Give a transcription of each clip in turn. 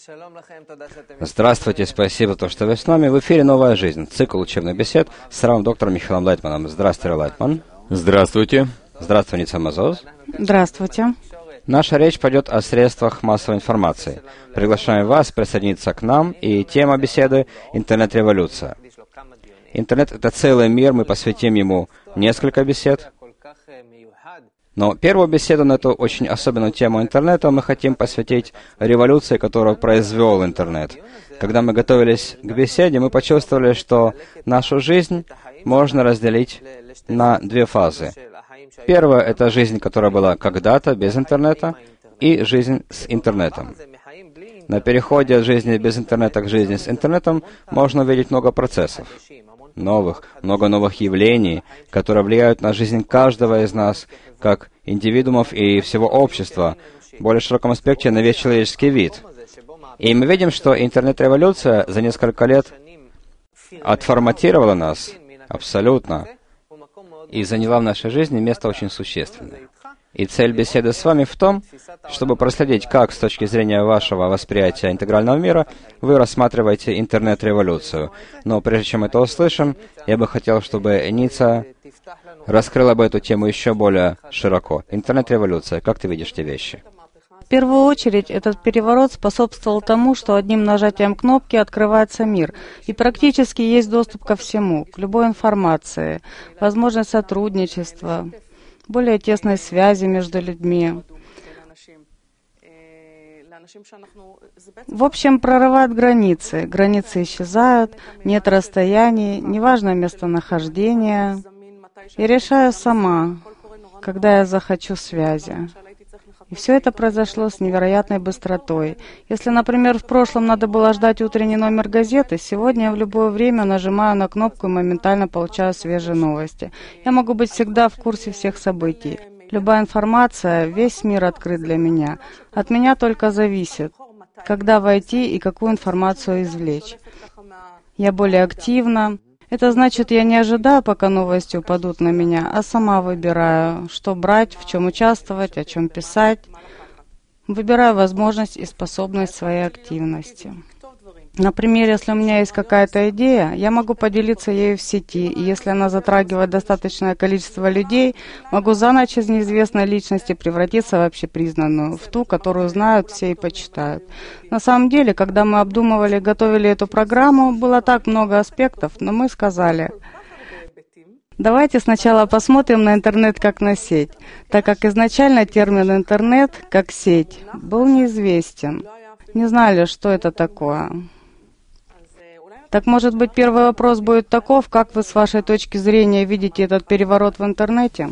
Здравствуйте, спасибо, что вы с нами. В эфире «Новая жизнь», цикл учебных бесед с равным доктором Михаилом Лайтманом. Здравствуйте, Лайтман. Здравствуйте. Здравствуй, Ница Мазоз. Здравствуйте. Наша речь пойдет о средствах массовой информации. Приглашаем вас присоединиться к нам, и тема беседы — интернет-революция. Интернет — это целый мир, мы посвятим ему несколько бесед. Но первую беседу на эту очень особенную тему интернета мы хотим посвятить революции, которую произвел интернет. Когда мы готовились к беседе, мы почувствовали, что нашу жизнь можно разделить на две фазы. Первая — это жизнь, которая была когда-то без интернета, и жизнь с интернетом. На переходе от жизни без интернета к жизни с интернетом можно увидеть много процессов. Много новых явлений, которые влияют на жизнь каждого из нас, как индивидуумов и всего общества, в более широком аспекте на весь человеческий вид. И мы видим, что интернет-революция за несколько лет отформатировала нас абсолютно и заняла в нашей жизни место очень существенное. И цель беседы с вами в том, чтобы проследить, как с точки зрения вашего восприятия интегрального мира вы рассматриваете интернет-революцию. Но прежде чем это услышим, я бы хотел, чтобы Ница раскрыла бы эту тему еще более широко. Интернет-революция. Как ты видишь эти вещи? В первую очередь, этот переворот способствовал тому, что одним нажатием кнопки открывается мир, и практически есть доступ ко всему, к любой информации, возможность сотрудничества, более тесной связи между людьми. В общем, прорывают границы. Границы исчезают, нет расстояний, неважно местонахождение. Я решаю сама, когда я захочу связи. И все это произошло с невероятной быстротой. Если, например, в прошлом надо было ждать утренний номер газеты, сегодня я в любое время нажимаю на кнопку и моментально получаю свежие новости. Я могу быть всегда в курсе всех событий. Любая информация, весь мир открыт для меня. От меня только зависит, когда войти и какую информацию извлечь. Я более активна. Это значит, я не ожидаю, пока новости упадут на меня, а сама выбираю, что брать, в чем участвовать, о чем писать. Выбираю возможность и способность своей активности. Например, если у меня есть какая-то идея, я могу поделиться ею в сети, и если она затрагивает достаточное количество людей, могу за ночь из неизвестной личности превратиться в общепризнанную, в ту, которую знают все и почитают. На самом деле, когда мы обдумывали и готовили эту программу, было так много аспектов, но мы сказали: давайте сначала посмотрим на интернет как на сеть, так как изначально термин «интернет» как «сеть» был неизвестен. Не знали, что это такое. Так, может быть, первый вопрос будет таков: как вы с вашей точки зрения видите этот переворот в интернете?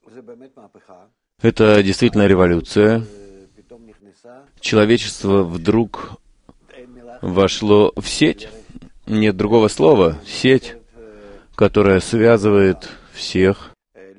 Это действительно революция. Человечество вдруг вошло в сеть. Нет другого слова. Сеть, которая связывает всех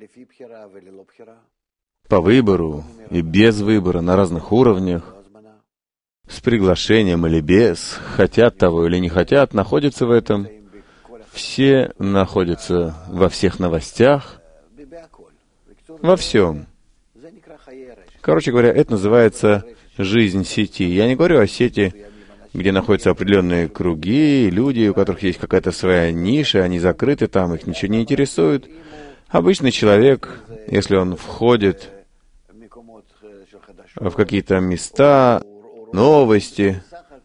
по выбору и без выбора на разных уровнях, с приглашением или без, хотят того или не хотят, находятся в этом. Все находятся во всех новостях, во всем. Короче говоря, это называется жизнь сети. Я не говорю о сети, где находятся определенные круги, люди, у которых есть какая-то своя ниша, они закрыты там, их ничего не интересует. Обычный человек, если он входит в какие-то места, новости.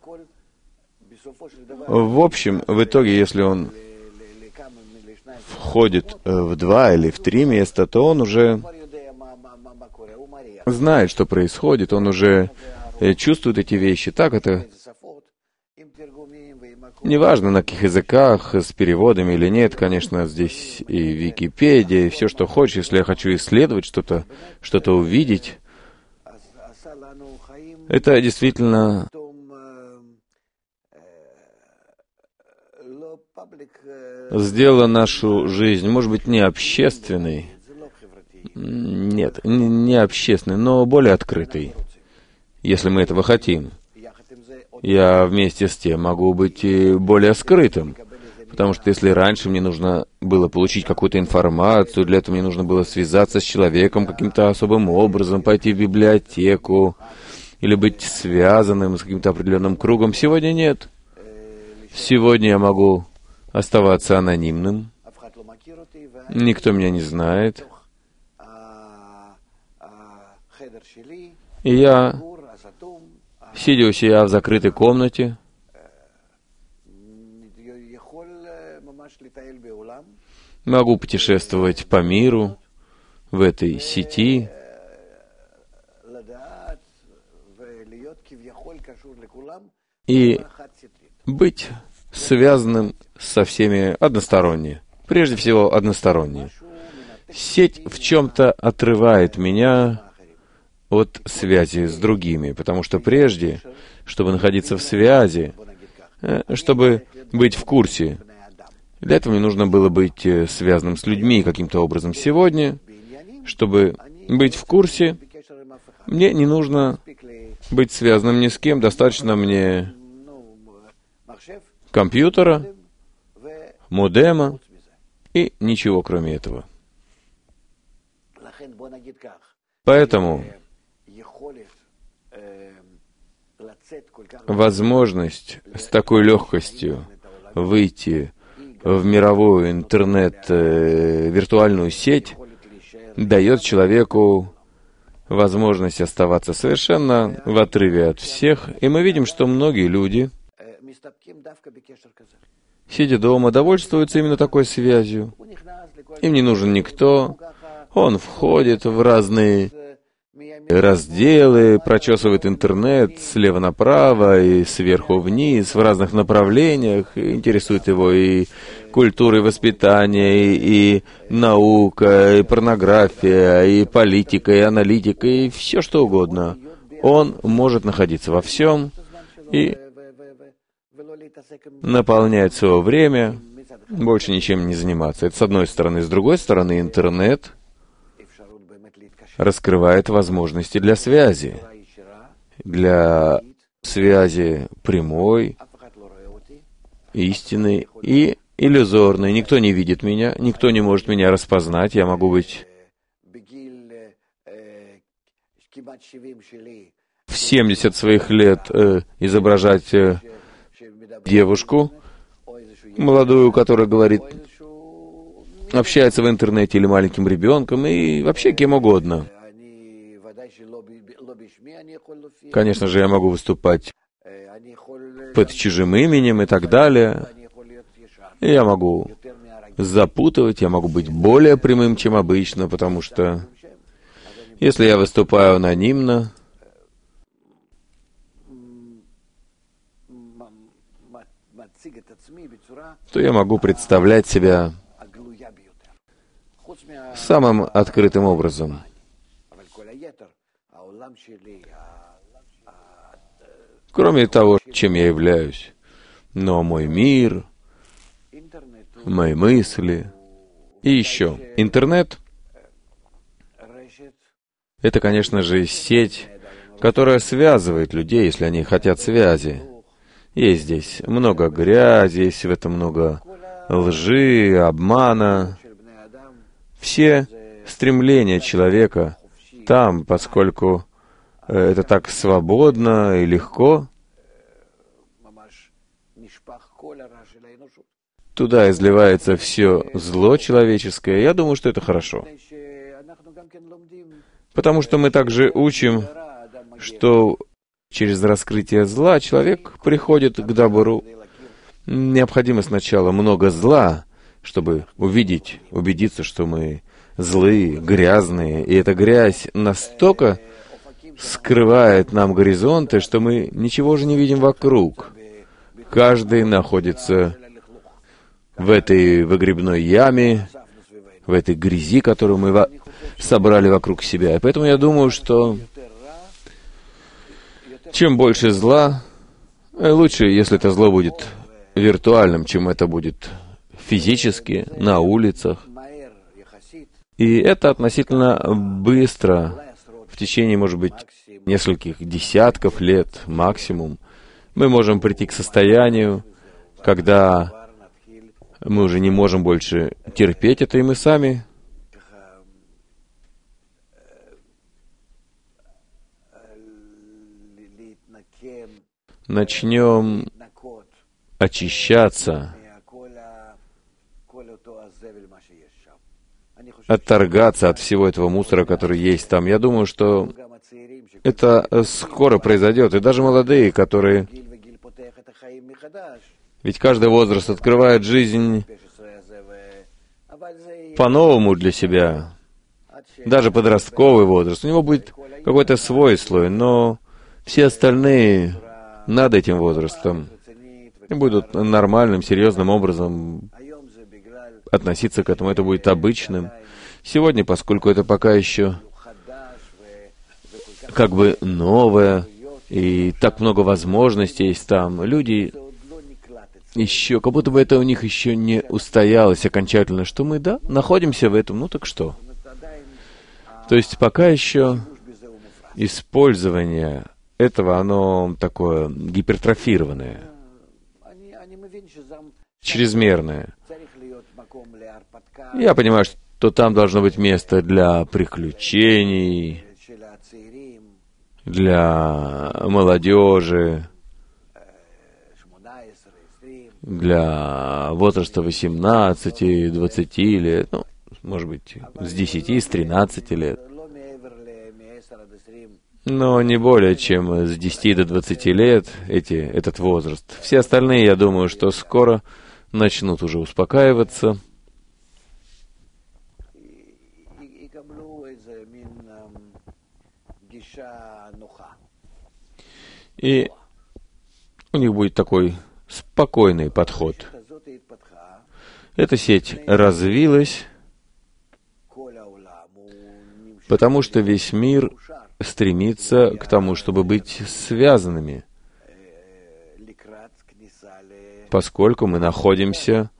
В общем, в итоге, если он входит в 2 или в 3 места, то он уже знает, что происходит, он уже чувствует эти вещи. Так это неважно, на каких языках, с переводами или нет, конечно, здесь и Википедия, и все, что хочешь. Если я хочу исследовать что-то увидеть, это действительно сделало нашу жизнь, может быть, не общественной, нет, не общественной, но более открытой, если мы этого хотим. Я вместе с тем могу быть и более скрытым, потому что если раньше мне нужно было получить какую-то информацию, для этого мне нужно было связаться с человеком каким-то особым образом, пойти в библиотеку, или быть связанным с каким-то определенным кругом. Сегодня нет. Сегодня я могу оставаться анонимным. Никто меня не знает. И я, сидя у себя в закрытой комнате, могу путешествовать по миру, в этой сети, и быть связанным со всеми односторонне. Прежде всего, односторонне. Сеть в чем-то отрывает меня от связи с другими, потому что прежде, чтобы находиться в связи, чтобы быть в курсе, для этого мне нужно было быть связанным с людьми каким-то образом. Сегодня, чтобы быть в курсе, мне не нужно быть связанным ни с кем, достаточно мне компьютера, модема и ничего кроме этого. Поэтому возможность с такой легкостью выйти в мировую интернет, виртуальную сеть, дает человеку возможность оставаться совершенно в отрыве от всех. И мы видим, что многие люди, сидя дома, довольствуются именно такой связью. Им не нужен никто. Он входит в разные разделы, прочесывает интернет слева направо и сверху вниз, в разных направлениях. Интересует его и культура, и воспитание, и наука, и порнография, и политика, и аналитика, и все что угодно. Он может находиться во всем и наполняет свое время, больше ничем не заниматься. Это с одной стороны. С другой стороны, интернет раскрывает возможности для связи прямой, истинной и иллюзорной. Никто не видит меня, никто не может меня распознать. Я могу быть в 70 своих лет изображать девушку молодую, которая говорит, общается в интернете или маленьким ребенком, и вообще кем угодно. Конечно же, я могу выступать под чужим именем и так далее. И я могу запутывать, я могу быть более прямым, чем обычно, потому что если я выступаю анонимно, то я могу представлять себя самым открытым образом. Кроме того, чем я являюсь. Но мой мир, мои мысли и еще. Интернет — это, конечно же, сеть, которая связывает людей, если они хотят связи. Есть здесь много грязи, есть в этом много лжи, обмана. Все стремления человека там, поскольку это так свободно и легко, туда изливается все зло человеческое. Я думаю, что это хорошо. Потому что мы также учим, что через раскрытие зла человек приходит к добру. Необходимо сначала много зла, чтобы убедиться, что мы злые, грязные. И эта грязь настолько скрывает нам горизонты, что мы ничего же не видим вокруг. Каждый находится в этой выгребной яме, в этой грязи, которую мы собрали вокруг себя. И поэтому я думаю, что чем больше зла, лучше, если это зло будет виртуальным, чем это будет физически, на улицах. И это относительно быстро, в течение, может быть, нескольких десятков лет максимум, мы можем прийти к состоянию, когда мы уже не можем больше терпеть это, и мы сами начнем очищаться, отторгаться от всего этого мусора, который есть там. Я думаю, что это скоро произойдет. И даже молодые, которые... Ведь каждый возраст открывает жизнь по-новому для себя. Даже подростковый возраст. У него будет какой-то свой слой, но все остальные над этим возрастом будут нормальным, серьезным образом относиться к этому. Это будет обычным. Сегодня, поскольку это пока еще как бы новое, и так много возможностей есть там, люди еще, как будто бы это у них еще не устоялось окончательно, что мы, да, находимся в этом, ну так что? То есть пока еще использование этого, оно такое гипертрофированное, чрезмерное. Я понимаю, что там должно быть место для приключений, для молодежи, для возраста 18-20 лет, ну, может быть, с 10, с 13 лет, но не более чем с 10 до 20 лет этот возраст. Все остальные, я думаю, что скоро начнут уже успокаиваться. И у них будет такой спокойный подход. Эта сеть развилась, потому что весь мир стремится к тому, чтобы быть связанными, поскольку мы находимся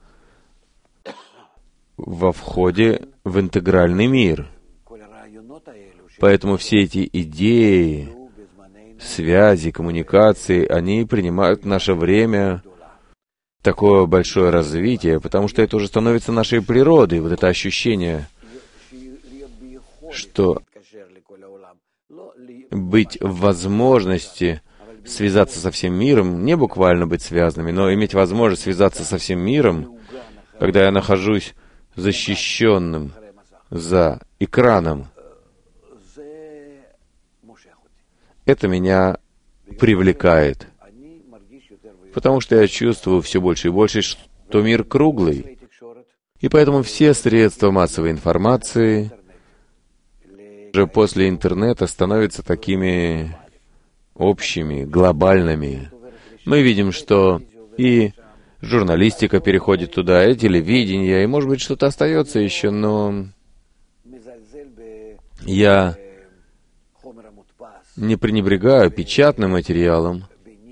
во входе в интегральный мир. Поэтому все эти идеи, связи, коммуникации, они принимают в наше время такое большое развитие, потому что это уже становится нашей природой, вот это ощущение, что быть в возможности связаться со всем миром, не буквально быть связанными, но иметь возможность связаться со всем миром, когда я нахожусь защищенным за экраном, это меня привлекает, потому что я чувствую все больше и больше, что мир круглый. И поэтому все средства массовой информации уже после интернета становятся такими общими, глобальными. Мы видим, что и журналистика переходит туда, и телевидение, и, может быть, что-то остается еще, но я не пренебрегаю печатным материалом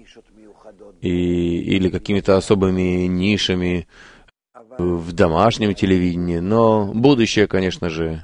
или какими-то особыми нишами в домашнем телевидении, но будущее, конечно же,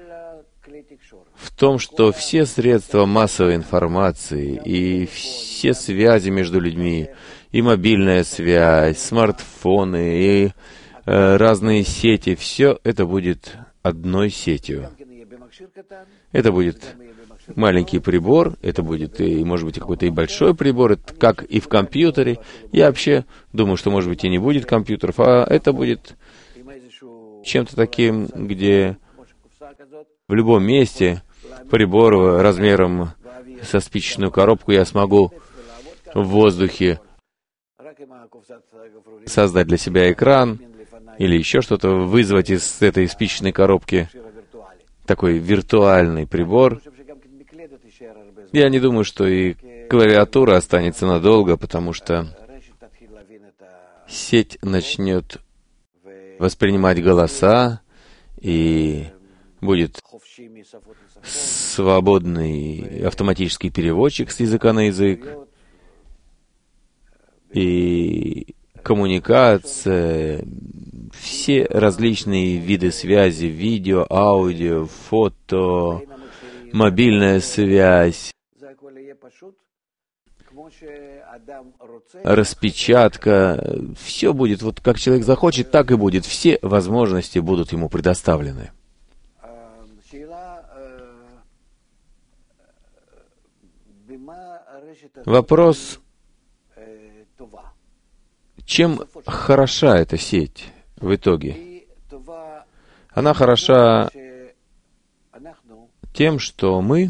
в том, что все средства массовой информации и все связи между людьми, и мобильная связь, смартфоны, и разные сети, все это будет одной сетью. Это будет маленький прибор, это будет, и, может быть, и какой-то и большой прибор, это как и в компьютере. Я вообще думаю, что, может быть, и не будет компьютеров, а это будет чем-то таким, где в любом месте прибор размером со спичечную коробку я смогу в воздухе создать для себя экран или еще что-то, вызвать из этой спичечной коробки такой виртуальный прибор. Я не думаю, что и клавиатура останется надолго, потому что сеть начнет воспринимать голоса, и будет свободный автоматический переводчик с языка на язык, и коммуникация, все различные виды связи, видео, аудио, фото, мобильная связь, распечатка, все будет, вот как человек захочет, так и будет, все возможности будут ему предоставлены. Вопрос, Чем хороша эта сеть в итоге? Она хороша тем, что мы,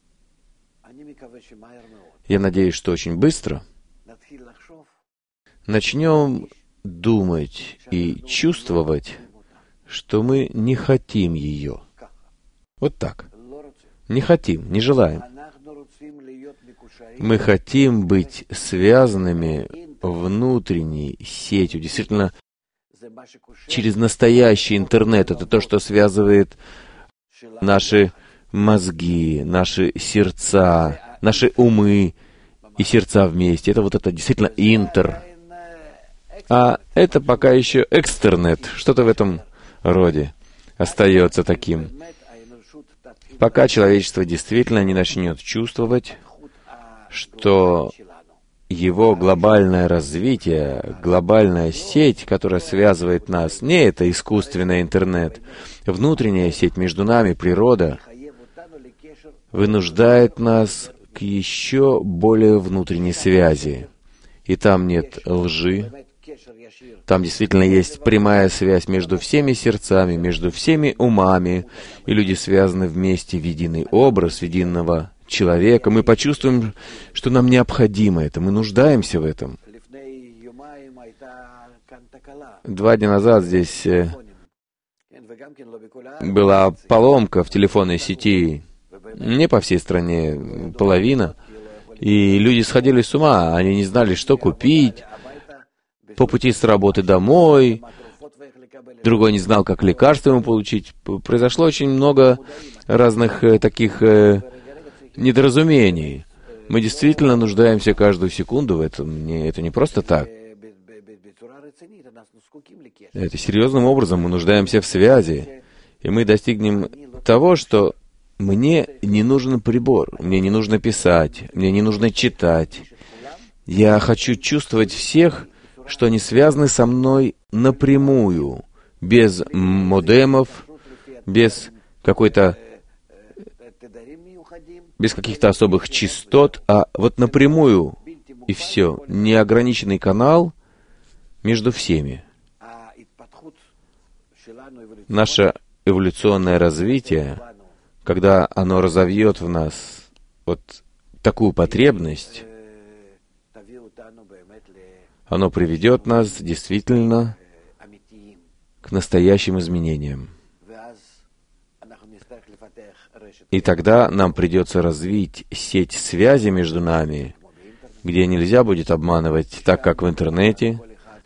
я надеюсь, что очень быстро, начнем думать и чувствовать, что мы не хотим ее. Вот так. Не хотим, не желаем. Мы хотим быть связанными внутренней сетью, действительно, через настоящий интернет. Это то, что связывает наши мозги, наши сердца, наши умы и сердца вместе. Это вот это действительно интер. А это пока еще экстернет, что-то в этом роде остается таким. Пока человечество действительно не начнет чувствовать, что его глобальное развитие, глобальная сеть, которая связывает нас, не это искусственный интернет, внутренняя сеть между нами, природа, вынуждает нас к еще более внутренней связи. И там нет лжи, там действительно есть прямая связь между всеми сердцами, между всеми умами, и люди связаны вместе в единый образ единого человека. Мы почувствуем, что нам необходимо это, мы нуждаемся в этом. 2 дня назад здесь была поломка в телефонной сети, не по всей стране, половина, и люди сходили с ума, они не знали, что купить, по пути с работы домой, другой не знал, как лекарства ему получить. Произошло очень много разных таких недоразумений. Мы действительно нуждаемся каждую секунду в этом. Это не просто так. Это серьезным образом мы нуждаемся в связи. И мы достигнем того, что мне не нужен прибор, мне не нужно писать, мне не нужно читать. Я хочу чувствовать всех, что они связаны со мной напрямую, без модемов, без каких-то особых частот, а вот напрямую, и все, неограниченный канал между всеми. Наше эволюционное развитие, когда оно разовьет в нас вот такую потребность, оно приведет нас действительно к настоящим изменениям. И тогда нам придется развить сеть связи между нами, где нельзя будет обманывать так, как в интернете.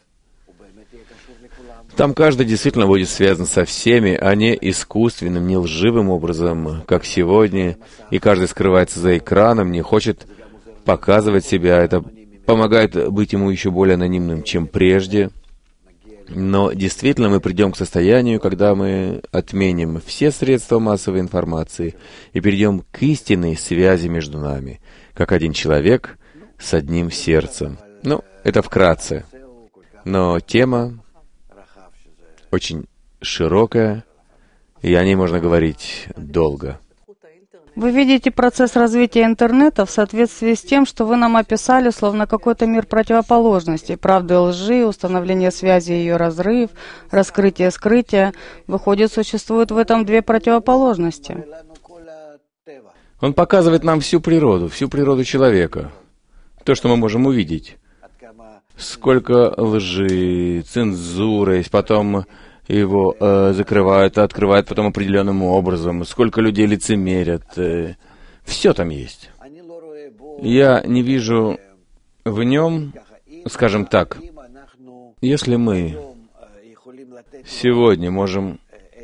Там каждый действительно будет связан со всеми, а не искусственным, не лживым образом, как сегодня, и каждый скрывается за экраном, не хочет показывать себя. Это помогает быть ему еще более анонимным, чем прежде. Но действительно мы придем к состоянию, когда мы отменим все средства массовой информации и перейдем к истинной связи между нами, как один человек с одним сердцем. Это вкратце. Но тема очень широкая, и о ней можно говорить долго. Вы видите процесс развития интернета в соответствии с тем, что вы нам описали, словно какой-то мир противоположностей, правды и лжи, установление связи и ее разрыв, раскрытие, скрытие. Выходит, существует в этом 2 противоположности. Он показывает нам всю природу человека, то, что мы можем увидеть. Сколько лжи, цензуры, есть, потом его закрывают, открывают потом определенным образом, сколько людей лицемерят. Все там есть. Я не вижу в нем, скажем так, если мы сегодня можем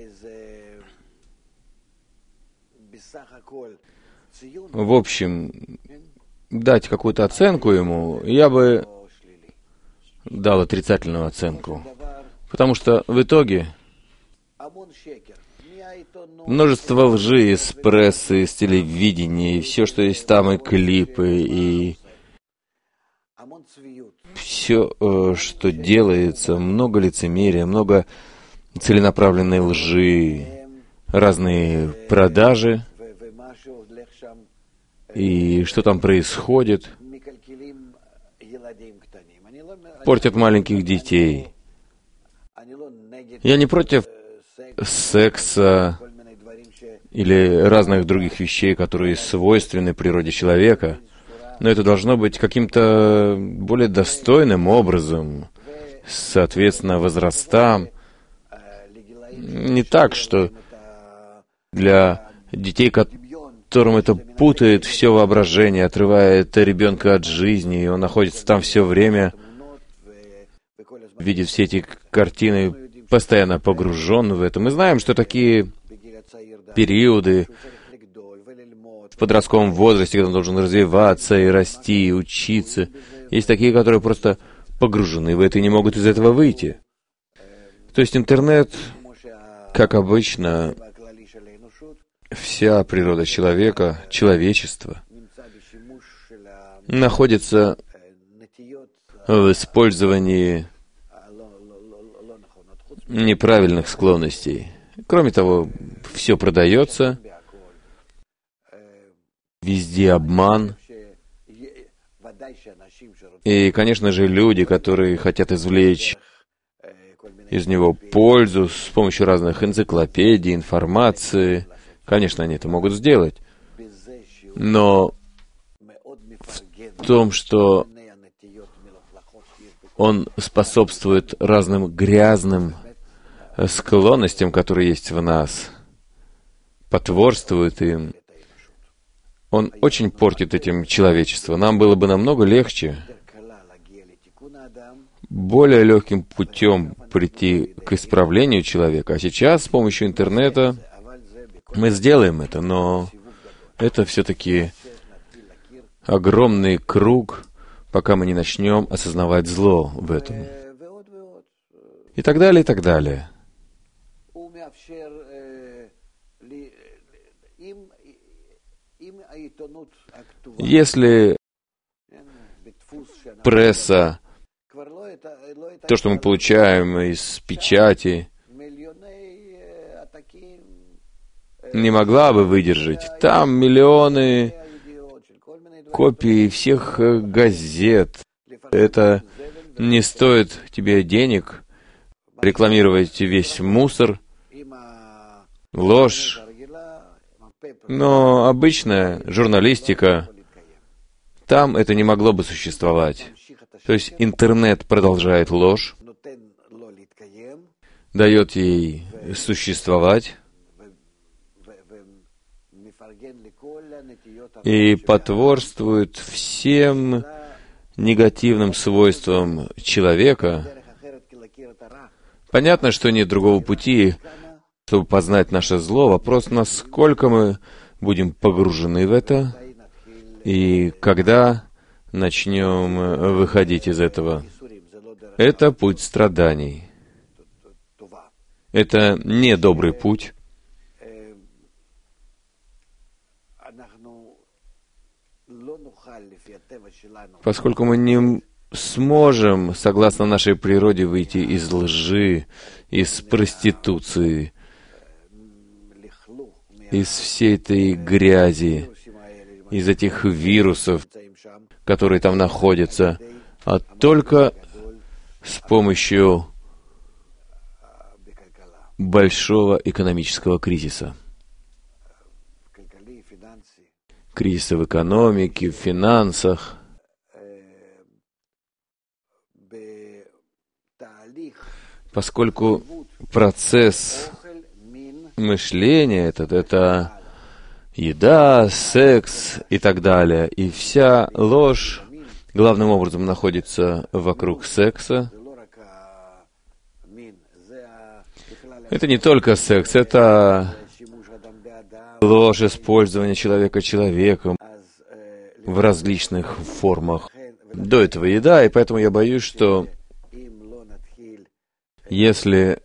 в общем дать какую-то оценку ему, я бы дал отрицательную оценку. Потому что в итоге множество лжи из прессы, из телевидения, и все, что есть там, и клипы, и все, что делается, много лицемерия, много целенаправленной лжи, разные продажи, и что там происходит. портят маленьких детей. Я не против секса или разных других вещей, которые свойственны природе человека, но это должно быть каким-то более достойным образом, соответственно, возрастам. Не так, что для детей, которым это путает все воображение, отрывает ребенка от жизни, и он находится там все время, видит все эти картины, постоянно погружен в это. Мы знаем, что такие периоды в подростковом возрасте, когда он должен развиваться и расти, и учиться, есть такие, которые просто погружены в это и не могут из этого выйти. То есть интернет, как обычно, вся природа человека, человечества, находится в использовании неправильных склонностей. Кроме того, все продается, везде обман. И, конечно же, люди, которые хотят извлечь из него пользу с помощью разных энциклопедий, информации, конечно, они это могут сделать. Но в том, что он способствует разным грязным склонностям, которые есть в нас, потворствует им, он очень портит этим человечество. Нам было бы намного легче, более легким путем прийти к исправлению человека. А сейчас с помощью интернета мы сделаем это, но это все-таки огромный круг, пока мы не начнем осознавать зло в этом. И так далее, и так далее. Если пресса, то, что мы получаем из печати, не могла бы выдержать. Там миллионы копий всех газет. Это не стоит тебе денег рекламировать весь мусор, ложь. Но обычная журналистика, там это не могло бы существовать. То есть интернет продолжает ложь, дает ей существовать и потворствует всем негативным свойствам человека. Понятно, что нет другого пути, чтобы познать наше зло. Вопрос, насколько мы будем погружены в это, и когда начнем выходить из этого. Это путь страданий. Это не добрый путь. Поскольку мы не сможем, согласно нашей природе, выйти из лжи, из проституции, из всей этой грязи, из этих вирусов, которые там находятся, а только с помощью большого экономического кризиса. Кризиса в экономике, в финансах. Поскольку процесс мышления это еда, секс и так далее, и вся ложь главным образом находится вокруг секса. Это не только секс, это ложь использования человека человеком в различных формах. До этого еда, и поэтому я боюсь, что если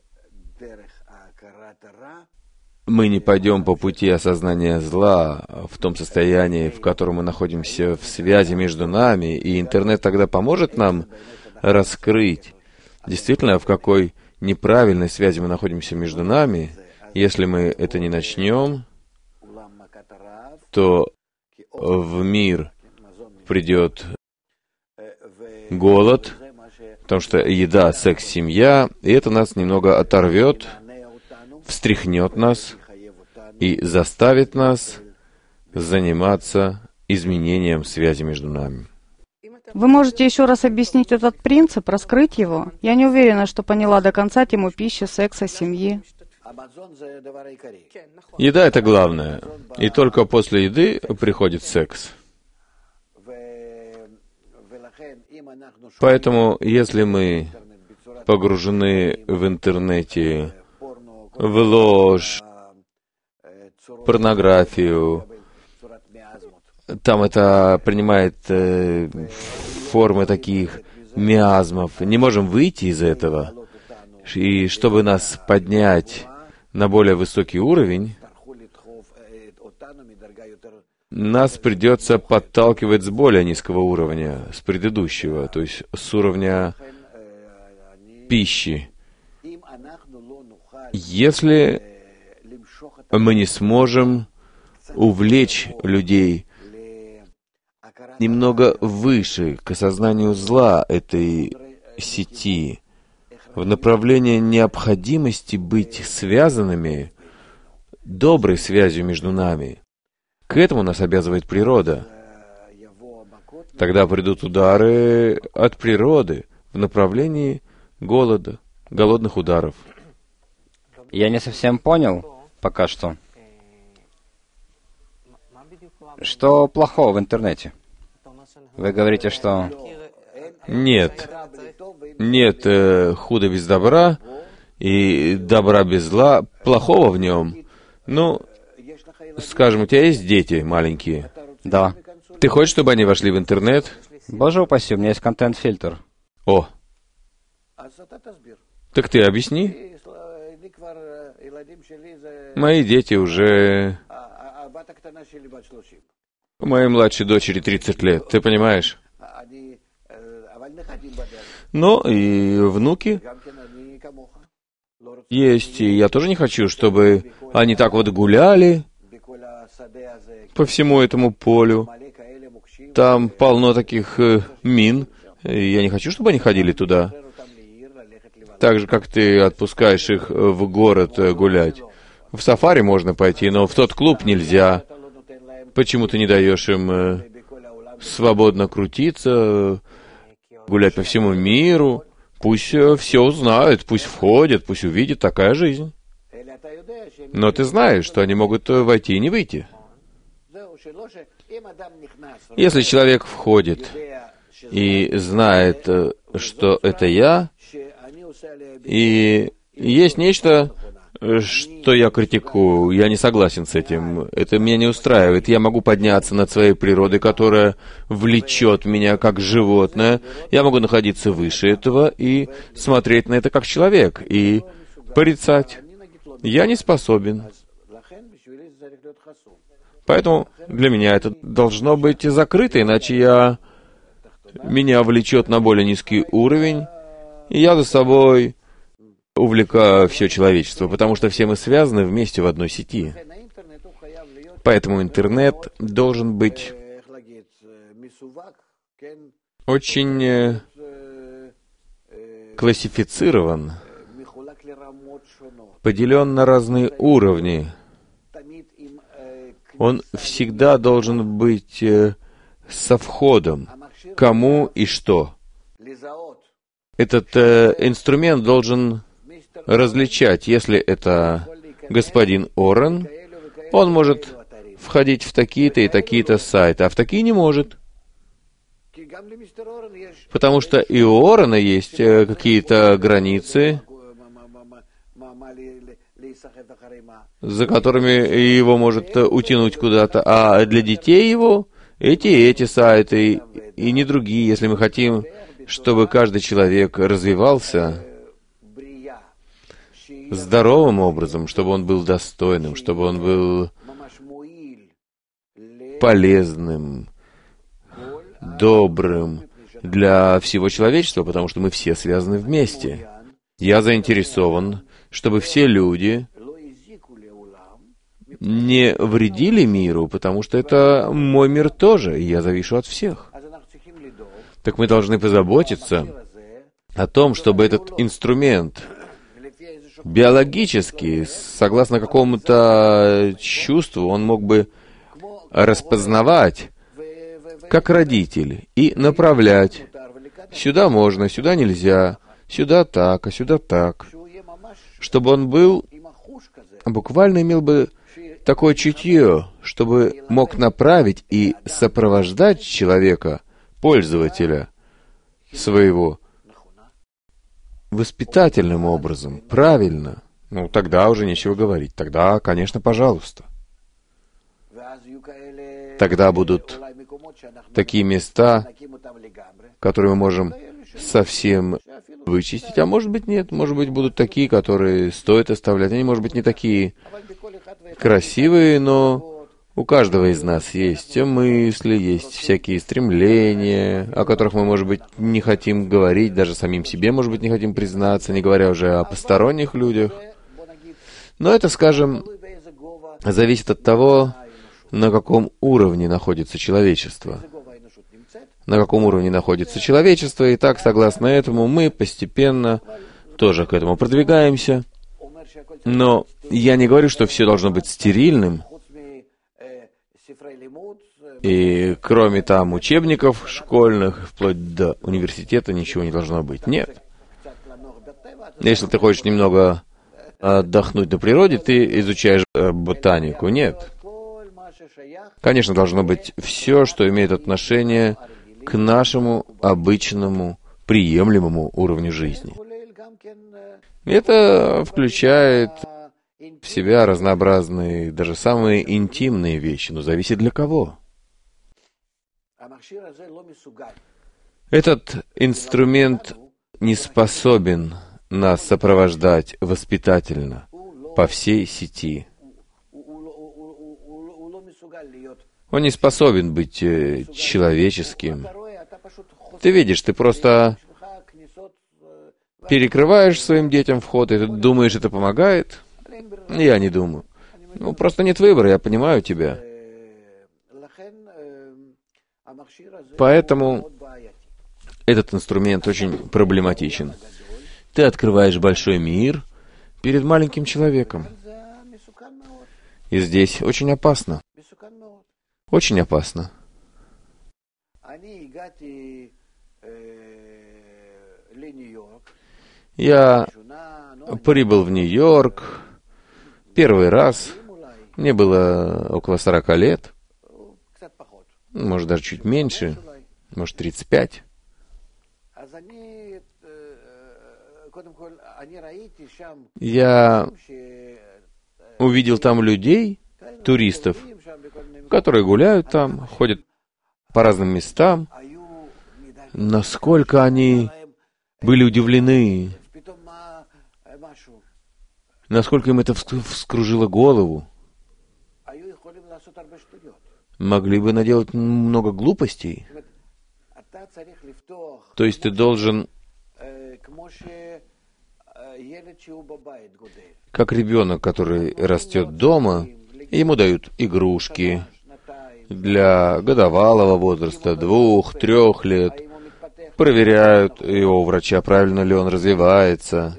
мы не пойдем по пути осознания зла в том состоянии, в котором мы находимся в связи между нами, и интернет тогда поможет нам раскрыть действительно, в какой неправильной связи мы находимся между нами. Если мы это не начнем, то в мир придет голод, Потому что еда, секс, семья, и это нас немного оторвет, встряхнет нас и заставит нас заниматься изменением связи между нами. Вы можете еще раз объяснить этот принцип, раскрыть его? Я не уверена, что поняла до конца тему пищи, секса, семьи. Еда — это главное, и только после еды приходит секс. Поэтому, если мы погружены в интернете, в ложь, порнографию, там это принимает формы таких миазмов, не можем выйти из этого. И чтобы нас поднять на более высокий уровень, нас придется подталкивать с более низкого уровня, с предыдущего, то есть с уровня пищи. Если мы не сможем увлечь людей немного выше, к осознанию зла этой сети, в направлении необходимости быть связанными доброй связью между нами, к этому нас обязывает природа. Тогда придут удары от природы в направлении голода, голодных ударов. Я не совсем понял пока что. Что плохого в интернете? Вы говорите, что... Нет худа без добра и добра без зла, плохого в нем. Ну, скажем, у тебя есть дети маленькие? Да. Ты хочешь, чтобы они вошли в интернет? Боже упаси, у меня есть контент-фильтр. О! Так ты объясни. Мои дети уже... Моей младшей дочери 30 лет, ты понимаешь? Но и внуки есть, и я тоже не хочу, чтобы они так вот гуляли по всему этому полю. Там полно таких мин, и я не хочу, чтобы они ходили туда. Так же, как ты отпускаешь их в город гулять. В сафари можно пойти, но в тот клуб нельзя. Почему ты не даешь им свободно крутиться, гулять по всему миру? Пусть все узнают, пусть входят, пусть увидят, такая жизнь. Но ты знаешь, что они могут войти и не выйти. Если человек входит и знает, что это я, и есть нечто, что я критикую, я не согласен с этим, это меня не устраивает. Я могу подняться над своей природой, которая влечет меня как животное. Я могу находиться выше этого и смотреть на это как человек, и порицать. Я не способен. Поэтому для меня это должно быть закрыто, иначе меня влечет на более низкий уровень, и я за собой увлекаю все человечество, потому что все мы связаны вместе в одной сети. Поэтому интернет должен быть очень классифицирован, поделен на разные уровни. Он всегда должен быть со входом, кому и что. Этот инструмент должен различать, если это господин Орен, он может входить в такие-то и такие-то сайты, а в такие не может. Потому что и у Орена есть какие-то границы, за которыми его может утянуть куда-то, а для детей его эти сайты и не другие, если мы хотим, чтобы каждый человек развивался здоровым образом, чтобы он был достойным, чтобы он был полезным, добрым для всего человечества, потому что мы все связаны вместе. Я заинтересован, чтобы все люди не вредили миру, потому что это мой мир тоже, и я завишу от всех. Так мы должны позаботиться, о том, чтобы этот инструмент биологически, согласно какому-то чувству, он мог бы распознавать, как родитель, и направлять. Сюда можно, сюда нельзя, сюда так, а сюда так. Чтобы он был, буквально имел бы такое чутье, чтобы мог направить и сопровождать человека, пользователя своего, воспитательным образом, правильно. Ну, тогда уже нечего говорить. Тогда, конечно, пожалуйста. Тогда будут такие места, которые мы можем совсем вычистить, а может быть нет. Может быть, будут такие, которые стоит оставлять. Они, может быть, не такие красивые, но у каждого из нас есть мысли, есть всякие стремления, о которых мы, может быть, не хотим говорить, даже самим себе, может быть, не хотим признаться, не говоря уже о посторонних людях. Но это, скажем, зависит от того, на каком уровне находится человечество. На каком уровне находится человечество, и так, согласно этому, мы постепенно тоже к этому продвигаемся. Но я не говорю, что все должно быть стерильным, и кроме там учебников школьных, вплоть до университета, ничего не должно быть. Нет. Если ты хочешь немного отдохнуть на природе, ты изучаешь ботанику. Нет. Конечно, должно быть все, что имеет отношение к нашему обычному, приемлемому уровню жизни. Это включает в себя разнообразные, даже самые интимные вещи, но зависит для кого. Этот инструмент не способен нас сопровождать воспитательно по всей сети. Он не способен быть человеческим. Ты видишь, ты просто перекрываешь своим детям вход, и ты думаешь, это помогает? Я не думаю. Ну, просто нет выбора, я понимаю тебя. Поэтому этот инструмент очень проблематичен. Ты открываешь большой мир перед маленьким человеком. И здесь очень опасно. Очень опасно. Я прибыл в Нью-Йорк первый раз. Мне было около 40 лет. Может, даже чуть меньше. Может, 35. Я увидел там людей, туристов, которые гуляют там, ходят по разным местам. Насколько они были удивлены, насколько им это вскружило голову. Могли бы наделать много глупостей. То есть ты должен, как ребенок, который растет дома, ему дают игрушки для годовалого возраста, 2-3 лет, проверяют его у врача, правильно ли он развивается,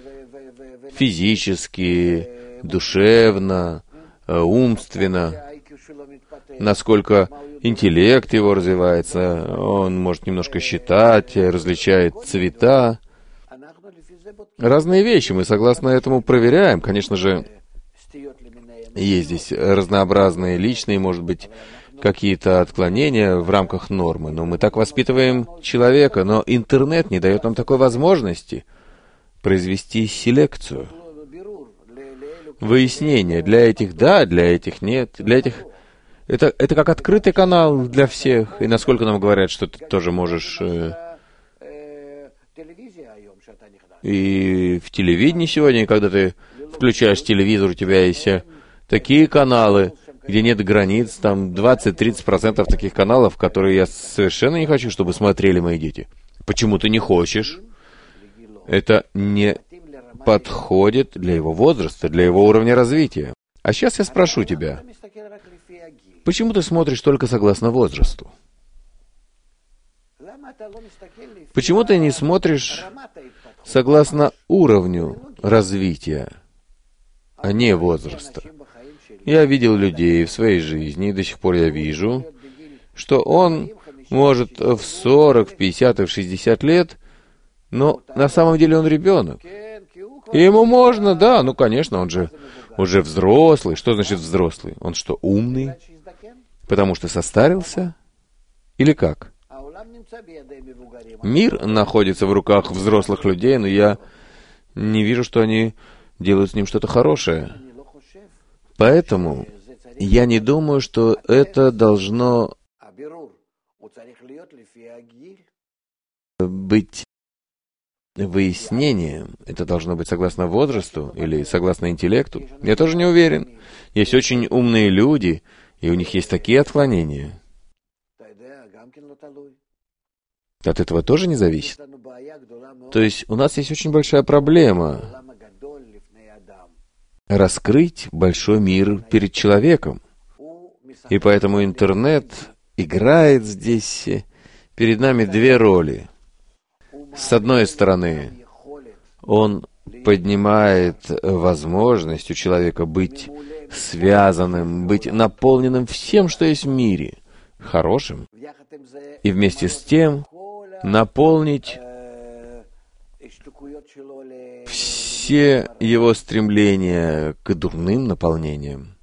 физически, душевно, умственно, насколько интеллект его развивается, он может немножко считать, различает цвета. Разные вещи мы, согласно этому, проверяем. Конечно же, есть здесь разнообразные личные, может быть, какие-то отклонения в рамках нормы, но мы так воспитываем человека, но интернет не дает нам такой возможности произвести селекцию, выяснение. Для этих да, для этих нет, для этих... Это как открытый канал для всех, и насколько нам говорят, что ты тоже можешь... И в телевидении сегодня, когда ты включаешь телевизор, у тебя есть такие каналы, где нет границ, там 20-30% таких каналов, которые я совершенно не хочу, чтобы смотрели мои дети. Почему ты не хочешь? Это не подходит для его возраста, для его уровня развития. А сейчас я спрошу тебя, почему ты смотришь только согласно возрасту? Почему ты не смотришь согласно уровню развития, а не возраста? Я видел людей в своей жизни, и до сих пор я вижу, что он может в 40, в 50 и в 60 лет, но на самом деле он ребенок. И ему можно, да, ну, конечно, он же уже взрослый. Что значит взрослый? Он что, умный? Потому что состарился? Или как? Мир находится в руках взрослых людей, но я не вижу, что они делают с ним что-то хорошее. Поэтому я не думаю, что это должно быть выяснением. Это должно быть согласно возрасту или согласно интеллекту. Я тоже не уверен. Есть очень умные люди, и у них есть такие отклонения. От этого тоже не зависит. То есть у нас есть очень большая проблема раскрыть большой мир перед человеком. И поэтому интернет играет здесь перед нами две роли. С одной стороны, он поднимает возможность у человека быть связанным, быть наполненным всем, что есть в мире, хорошим, и вместе с тем наполнить все его стремления к дурным наполнениям.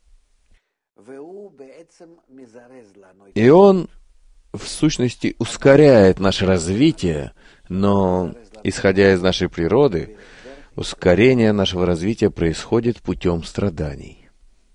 И он, в сущности, ускоряет наше развитие, но, исходя из нашей природы, ускорение нашего развития происходит путем страданий.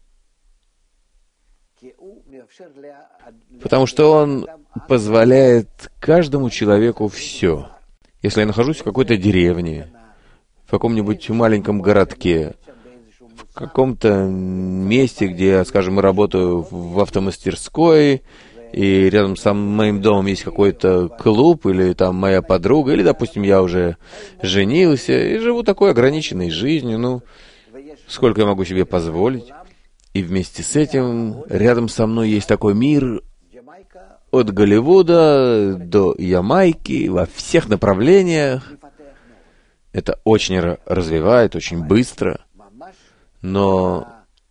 Потому что он позволяет каждому человеку все. Если я нахожусь в какой-то деревне, в каком-нибудь маленьком городке, в каком-то месте, где я, скажем, работаю в автомастерской, и рядом с моим домом есть какой-то клуб, или там моя подруга, или, допустим, я уже женился, и живу такой ограниченной жизнью, ну, сколько я могу себе позволить. И вместе с этим рядом со мной есть такой мир от Голливуда до Ямайки, во всех направлениях. Это очень развивает, очень быстро, но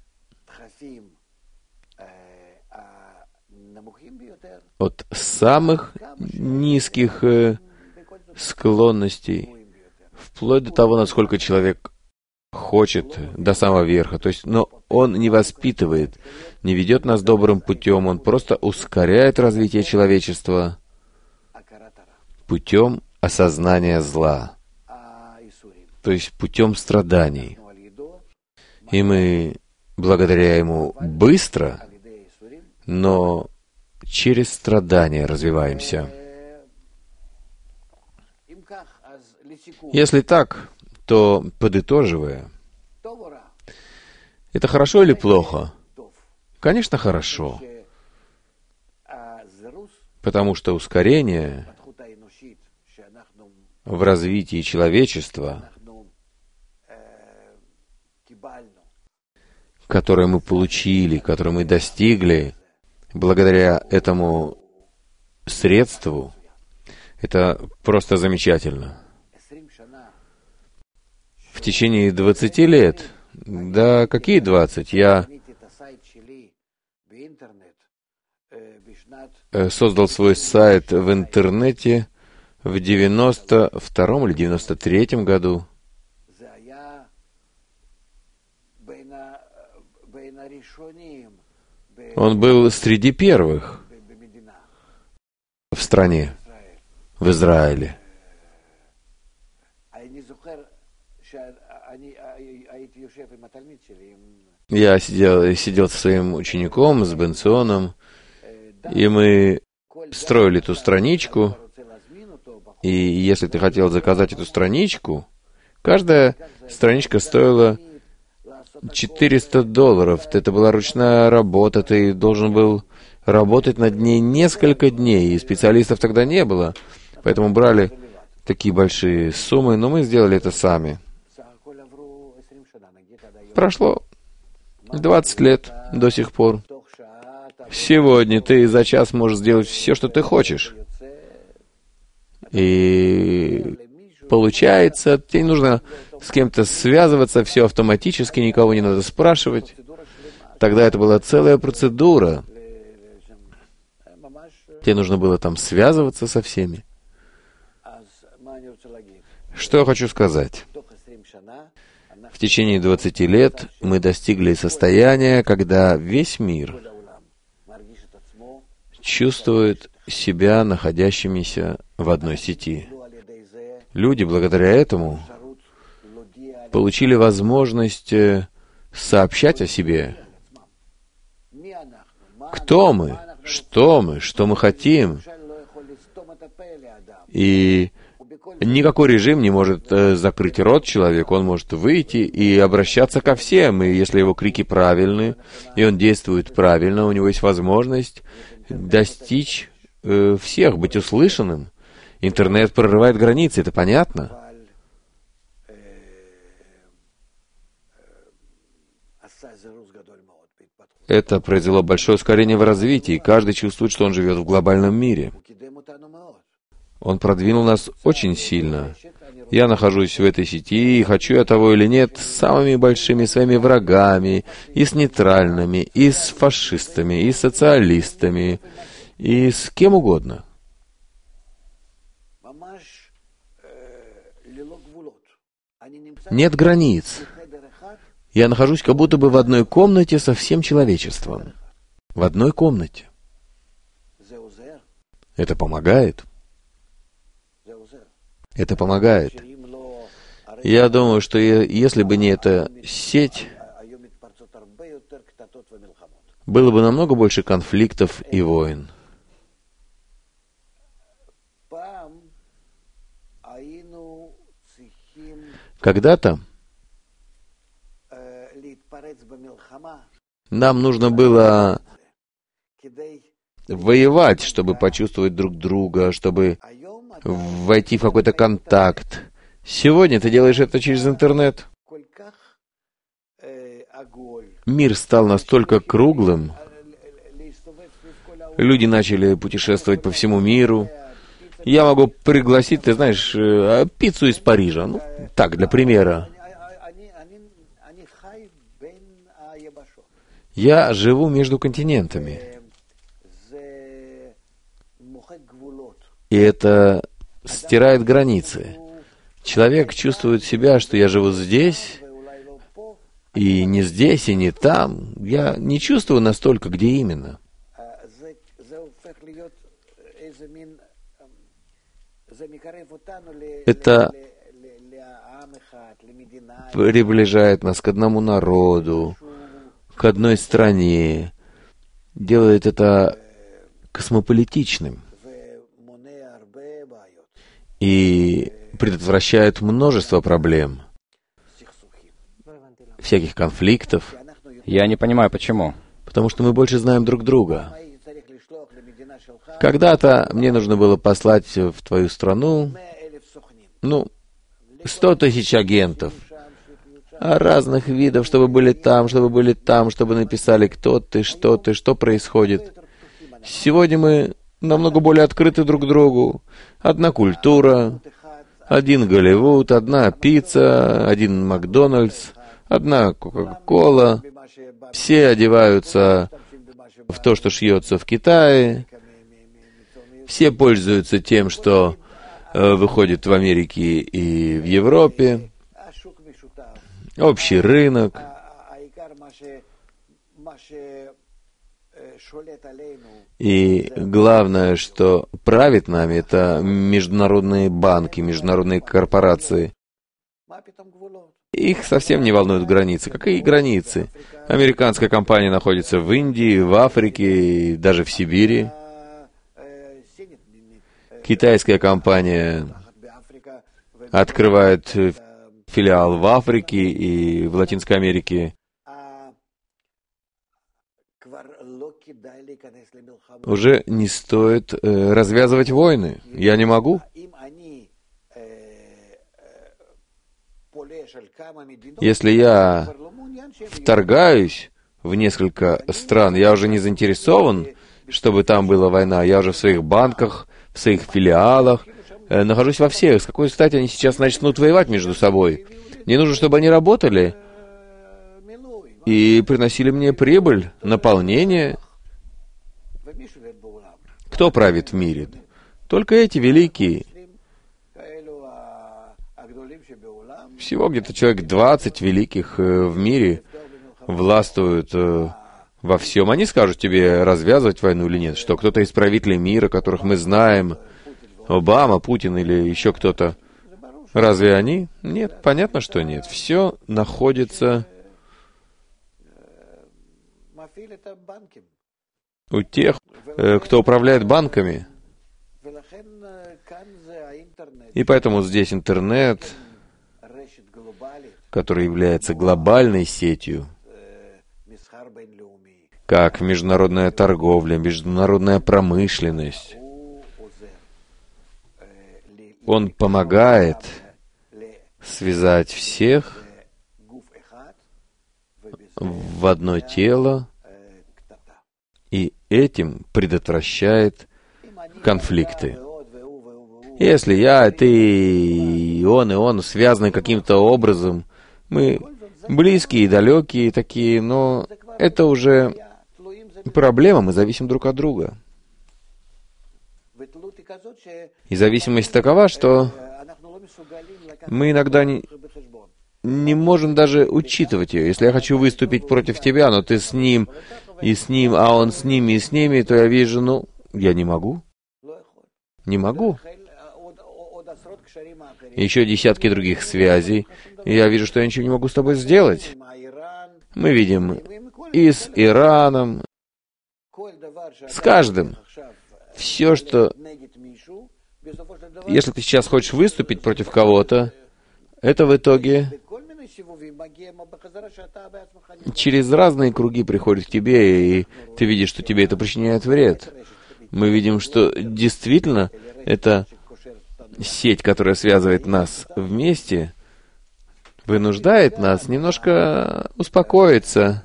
от самых низких склонностей, вплоть до того, насколько человек хочет, до самого верха. То есть, но он не воспитывает, не ведет нас добрым путем, он просто ускоряет развитие человечества путем осознания зла, то есть путем страданий. И мы, благодаря ему, быстро, но через страдания развиваемся. Если так, то, подытоживая, это хорошо или плохо? Конечно, хорошо. Потому что ускорение в развитии человечества, которое мы получили, которое мы достигли, благодаря этому средству, это просто замечательно. В течение 20 лет, да какие 20, я создал свой сайт в интернете в 92-м или 93-м году. Он был среди первых в стране, в Израиле. Я сидел со своим учеником, с Бенсоном, и мы строили эту страничку, и если ты хотел заказать эту страничку, каждая страничка стоила $400. Это была ручная работа, ты должен был работать над ней несколько дней, и специалистов тогда не было, поэтому брали такие большие суммы, но мы сделали это сами. Прошло 20 лет до сих пор. Сегодня ты за час можешь сделать все, что ты хочешь. И получается, тебе не нужно с кем-то связываться, все автоматически, никого не надо спрашивать. Тогда это была целая процедура. Тебе нужно было там связываться со всеми. Что я хочу сказать? В течение 20 лет мы достигли состояния, когда весь мир чувствует себя находящимися в одной сети. Люди благодаря этому получили возможность сообщать о себе. Кто мы? Что мы хотим? И никакой режим не может закрыть рот человеку, он может выйти и обращаться ко всем, и если его крики правильны, и он действует правильно, у него есть возможность достичь всех, быть услышанным. Интернет прорывает границы, это понятно? Это произвело большое ускорение в развитии, и каждый чувствует, что он живет в глобальном мире. Он продвинул нас очень сильно. Я нахожусь в этой сети, и хочу я того или нет, с самыми большими своими врагами, и с нейтральными, и с фашистами, и с социалистами, и с кем угодно. Нет границ. Я нахожусь как будто бы в одной комнате со всем человечеством. В одной комнате. Это помогает. Это помогает. Я думаю, что если бы не эта сеть, было бы намного больше конфликтов и войн. Когда-то нам нужно было воевать, чтобы почувствовать друг друга, чтобы войти в какой-то контакт. Сегодня ты делаешь это через интернет. Мир стал настолько круглым. Люди начали путешествовать по всему миру. Я могу пригласить, ты знаешь, пиццу из Парижа. Ну, так, для примера. Я живу между континентами. И это стирает границы. Человек чувствует себя, что я живу здесь, и не здесь, и не там. Я не чувствую настолько, где именно. Это приближает нас к одному народу, к одной стране, делает это космополитичным и предотвращает множество проблем, всяких конфликтов. Я не понимаю, почему. Потому что мы больше знаем друг друга. Когда-то мне нужно было послать в твою страну, 100 тысяч агентов разных видов, чтобы были там, чтобы написали, кто ты, что происходит. Сегодня мы намного более открыты друг другу. Одна культура, один Голливуд, одна пицца, один Макдональдс, одна Кока-Кола. Все одеваются в то, что шьется в Китае. Все пользуются тем, что выходит в Америке и в Европе. Общий рынок. И главное, что правит нами, это международные банки, международные корпорации. Их совсем не волнуют границы. Какие границы? Американская компания находится в Индии, в Африке, даже в Сибири. Китайская компания открывает филиал в Африке и в Латинской Америке. Уже не стоит развязывать войны. Я не могу. Если я вторгаюсь в несколько стран, я уже не заинтересован, чтобы там была война. Я уже в своих банках, в своих филиалах, нахожусь во всех. С какой стати они сейчас начнут воевать между собой? Мне нужно, чтобы они работали и приносили мне прибыль, наполнение. Кто правит в мире? Только эти великие. Всего где-то человек 20 великих в мире властвуют во всем. Они скажут тебе, развязывать войну или нет, что кто-то из правителей мира, которых мы знаем, Обама, Путин или еще кто-то, разве они? Нет, понятно, что нет. Все находится у тех, кто управляет банками. И поэтому здесь интернет, который является глобальной сетью, как международная торговля, международная промышленность. Он помогает связать всех в одно тело, и этим предотвращает конфликты. Если я, ты, и он связаны каким-то образом, мы близкие и далекие такие, но это уже проблема, мы зависим друг от друга. И зависимость такова, что мы иногда не можем даже учитывать ее. Если я хочу выступить против тебя, но ты с ним, и с ним, а он с ними, и с ними, то я вижу, я не могу. Не могу. Еще десятки других связей. И я вижу, что я ничего не могу с тобой сделать. Мы видим и с Ираном, с каждым. Все, что... Если ты сейчас хочешь выступить против кого-то, это в итоге через разные круги приходит к тебе, и ты видишь, что тебе это причиняет вред. Мы видим, что действительно это сеть, которая связывает нас вместе, вынуждает нас немножко успокоиться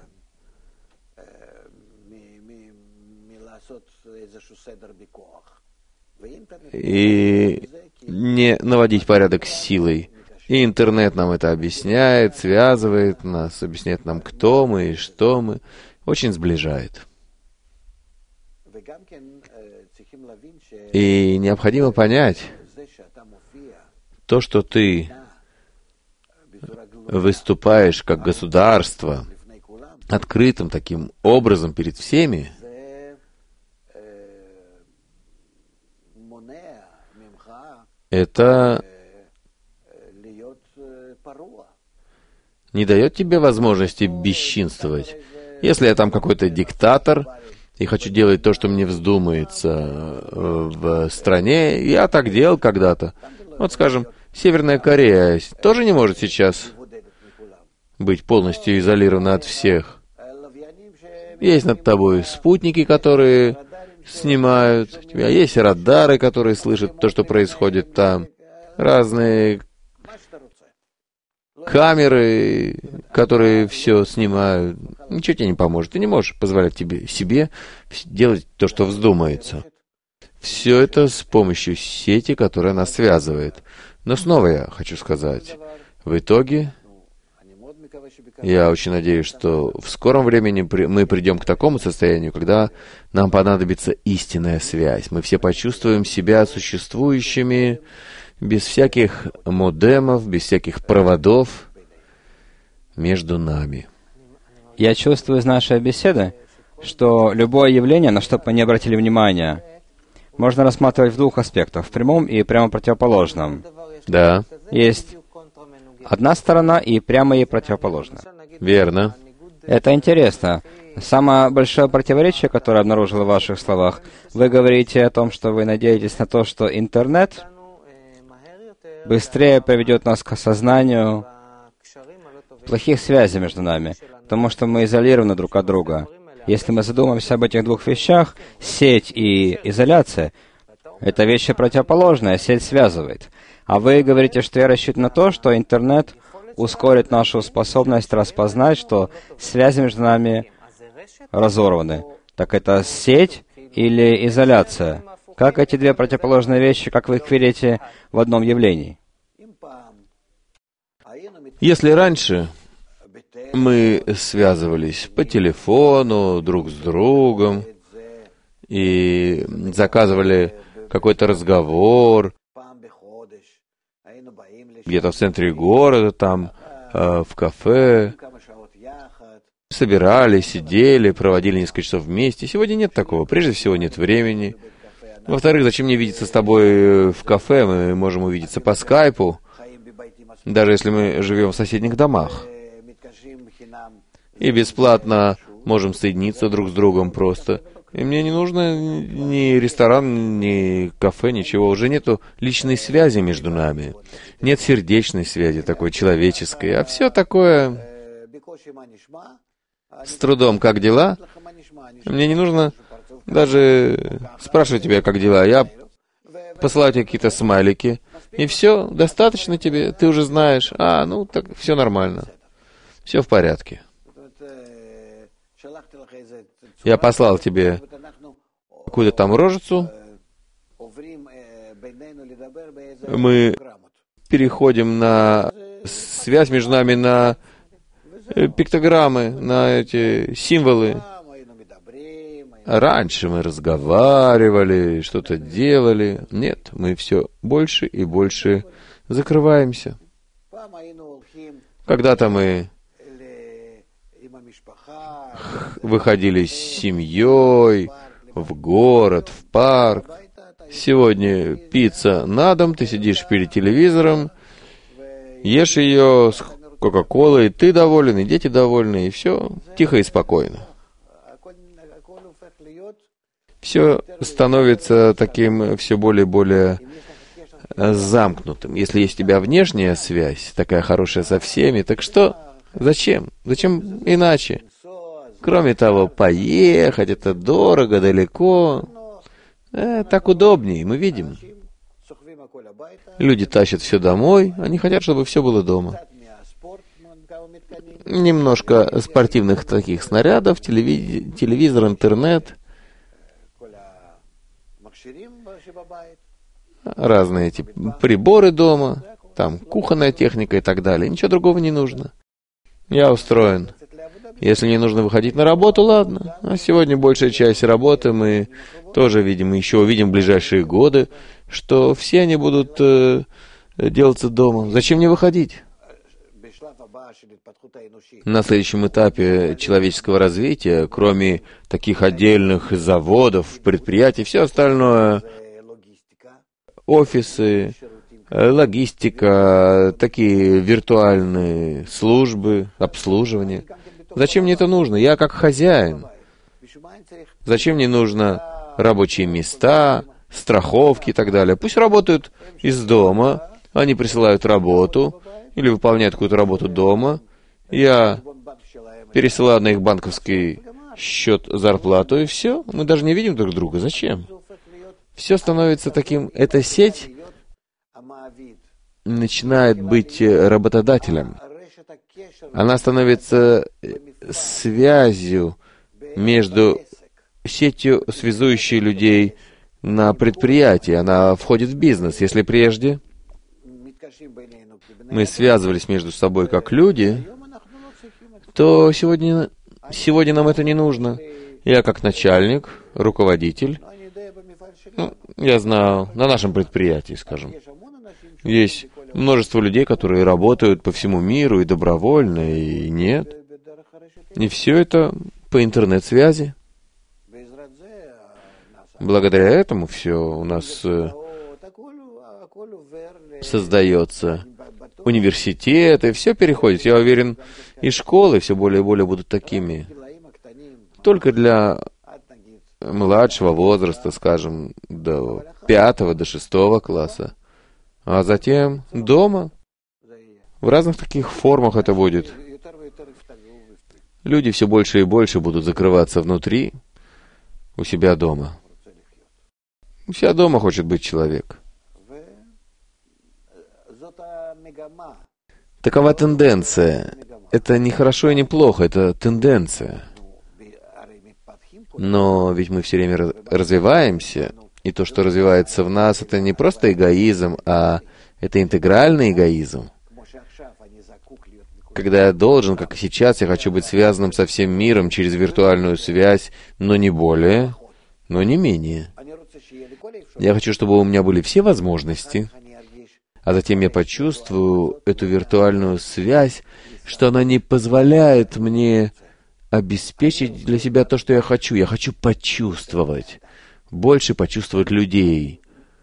и не наводить порядок силой. И интернет нам это объясняет, связывает нас, объясняет нам, кто мы и что мы, очень сближает. И необходимо понять, то, что ты выступаешь как государство открытым таким образом перед всеми, это не дает тебе возможности бесчинствовать. Если я там какой-то диктатор и хочу делать то, что мне вздумается в стране, я так делал когда-то. Вот, скажем, Северная Корея тоже не может сейчас быть полностью изолирована от всех. Есть над тобой спутники, которые снимают, у тебя есть радары, которые слышат то, что происходит там, разные камеры, которые все снимают. Ничего тебе не поможет. Ты не можешь позволять себе делать то, что вздумается. Все это с помощью сети, которая нас связывает. Но снова я хочу сказать, в итоге, я очень надеюсь, что в скором времени мы придем к такому состоянию, когда нам понадобится истинная связь. Мы все почувствуем себя существующими, без всяких модемов, без всяких проводов между нами. Я чувствую из нашей беседы, что любое явление, на что бы мы не обратили внимания, можно рассматривать в двух аспектах, в прямом и прямо противоположном. Да. Есть одна сторона и прямо ей противоположная. Верно. Это интересно. Самое большое противоречие, которое обнаружило в ваших словах, вы говорите о том, что вы надеетесь на то, что интернет быстрее приведет нас к осознанию плохих связей между нами, потому что мы изолированы друг от друга. Если мы задумаемся об этих двух вещах, сеть и изоляция — это вещи противоположные, сеть связывает. А вы говорите, что я рассчитываю на то, что интернет ускорит нашу способность распознать, что связи между нами разорваны. Так это сеть или изоляция? Как эти две противоположные вещи, как вы их видите в одном явлении? Если раньше мы связывались по телефону друг с другом и заказывали какой-то разговор где-то в центре города, там, в кафе, собирались, сидели, проводили несколько часов вместе. Сегодня нет такого. Прежде всего, нет времени. Во-вторых, зачем мне видеться с тобой в кафе? Мы можем увидеться по скайпу, даже если мы живем в соседних домах. И бесплатно можем соединиться друг с другом просто. И мне не нужно ни ресторан, ни кафе, ничего. Уже нету личной связи между нами. Нет сердечной связи такой человеческой. А все такое с трудом. Как дела? Мне не нужно даже спрашивать тебя, как дела. Я посылаю тебе какие-то смайлики. И все, достаточно тебе. Ты уже знаешь. Ну, так все нормально. Все в порядке. Я послал тебе какую-то там рожицу. Мы переходим на связь между нами на пиктограммы, на эти символы. Раньше мы разговаривали, что-то делали. Нет, мы все больше и больше закрываемся. Когда-то мы выходили с семьей в город, в парк. Сегодня пицца на дом, ты сидишь перед телевизором, ешь ее с кока-колой, ты доволен, и дети довольны, и все тихо и спокойно. Все становится таким все более и более замкнутым. Если есть у тебя внешняя связь, такая хорошая со всеми, так что? Зачем? Зачем иначе? Кроме того, поехать, это дорого, далеко. Так удобнее, мы видим. Люди тащат все домой, они хотят, чтобы все было дома. Немножко спортивных таких снарядов, телевизор, интернет. Разные эти приборы дома, там кухонная техника и так далее. Ничего другого не нужно. Я устроен. Если не нужно выходить на работу, ладно. А сегодня большая часть работы мы тоже видим, еще увидим в ближайшие годы, что все они будут делаться дома. Зачем мне выходить? На следующем этапе человеческого развития, кроме таких отдельных заводов, предприятий, все остальное, офисы, логистика, такие виртуальные службы, обслуживание. Зачем мне это нужно? Я как хозяин. Зачем мне нужно рабочие места, страховки и так далее? Пусть работают из дома, они присылают работу или выполняют какую-то работу дома. Я пересылаю на их банковский счет зарплату, и все. Мы даже не видим друг друга. Зачем? Все становится таким... Эта сеть начинает быть работодателем. Она становится связью между сетью, связующей людей на предприятии. Она входит в бизнес. Если прежде мы связывались между собой как люди, то сегодня нам это не нужно. Я как начальник, руководитель, я знаю, на нашем предприятии, скажем, есть множество людей, которые работают по всему миру и добровольно, и нет. И все это по интернет-связи. Благодаря этому все у нас создается. Университеты, все переходит. Я уверен, и школы все более и более будут такими. Только для младшего возраста, скажем, до 5-го, до 6-го класса. А затем дома. В разных таких формах это будет. Люди все больше и больше будут закрываться внутри, у себя дома. У себя дома хочет быть человек. Такова тенденция. Это не хорошо и не плохо, это тенденция. Но ведь мы все время развиваемся, И то, что развивается в нас, это не просто эгоизм, а это интегральный эгоизм. Когда я должен, как и сейчас, я хочу быть связанным со всем миром через виртуальную связь, но не более, но не менее. Я хочу, чтобы у меня были все возможности, а затем я почувствую эту виртуальную связь, что она не позволяет мне обеспечить для себя то, что я хочу. Я хочу почувствовать, больше почувствовать людей.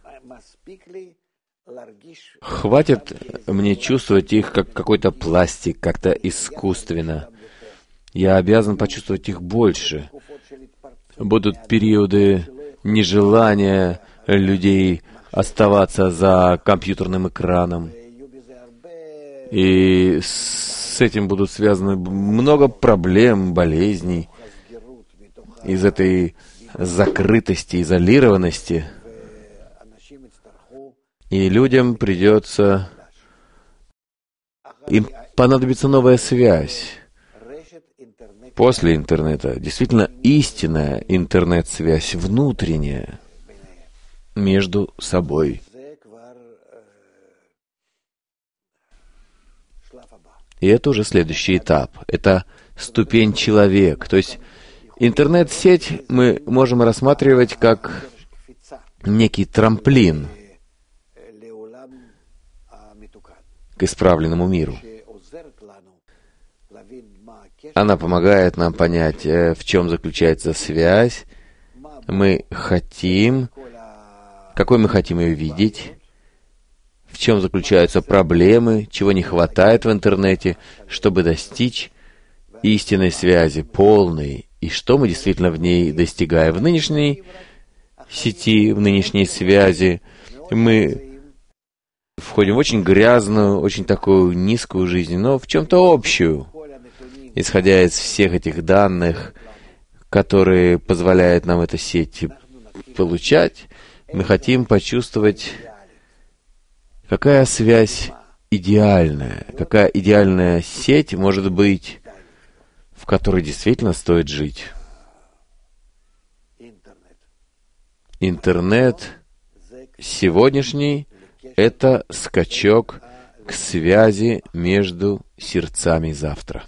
Хватит мне чувствовать их как какой-то пластик, как-то искусственно. Я обязан почувствовать их больше. Будут периоды нежелания людей оставаться за компьютерным экраном. И с этим будут связаны много проблем, болезней. Из этой закрытости, изолированности. И людям придется... Им понадобится новая связь. После интернета. Действительно истинная интернет-связь, внутренняя, между собой. И это уже следующий этап. Это ступень человек. То есть интернет-сеть мы можем рассматривать как некий трамплин к исправленному миру. Она помогает нам понять, в чем заключается связь. Мы хотим, какой мы хотим ее видеть, в чем заключаются проблемы, чего не хватает в интернете, чтобы достичь истинной связи, полной, и что мы действительно в ней достигаем. В нынешней сети, в нынешней связи мы входим в очень грязную, очень такую низкую жизнь, но в чем-то общую, исходя из всех этих данных, которые позволяет нам эта сеть получать. Мы хотим почувствовать, какая связь идеальная, какая идеальная сеть может быть, в которой действительно стоит жить. Интернет сегодняшний — это скачок к связи между сердцами завтра.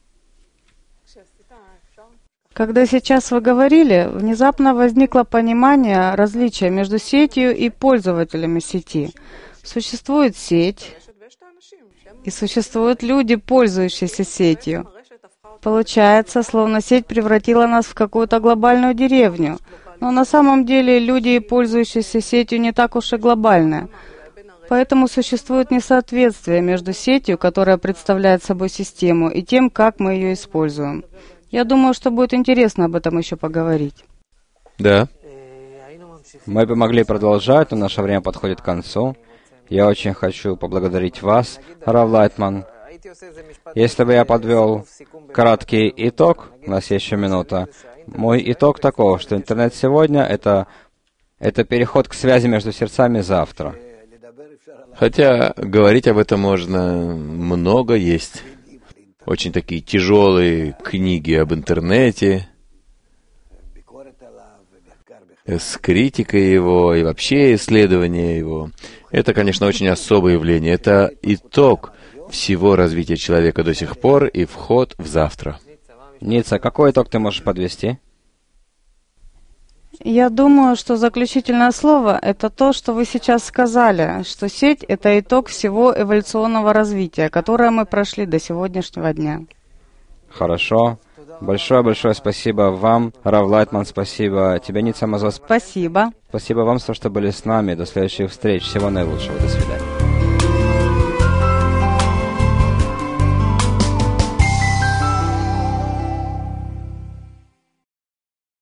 Когда сейчас вы говорили, внезапно возникло понимание различия между сетью и пользователями сети. Существует сеть, и существуют люди, пользующиеся сетью. Получается, словно сеть превратила нас в какую-то глобальную деревню. Но на самом деле люди, пользующиеся сетью, не так уж и глобальные. Поэтому существует несоответствие между сетью, которая представляет собой систему, и тем, как мы ее используем. Я думаю, что будет интересно об этом еще поговорить. Да. Мы бы могли продолжать, но наше время подходит к концу. Я очень хочу поблагодарить вас, Рав Лайтман. Если бы я подвел краткий итог, у нас есть еще минута. Мой итог таков, что интернет сегодня — это переход к связи между сердцами завтра. Хотя говорить об этом можно много, есть очень такие тяжелые книги об интернете, с критикой его и вообще исследования его. Это, конечно, очень особое явление. Это итог всего развития человека до сих пор и вход в завтра. Ницца, какой итог ты можешь подвести? Я думаю, что заключительное слово — это то, что вы сейчас сказали, что сеть — это итог всего эволюционного развития, которое мы прошли до сегодняшнего дня. Хорошо. Большое-большое спасибо вам, Рав Лайтман, спасибо тебе, Ницца Мазос. Спасибо. Спасибо вам, что были с нами. До следующих встреч. Всего наилучшего. До свидания.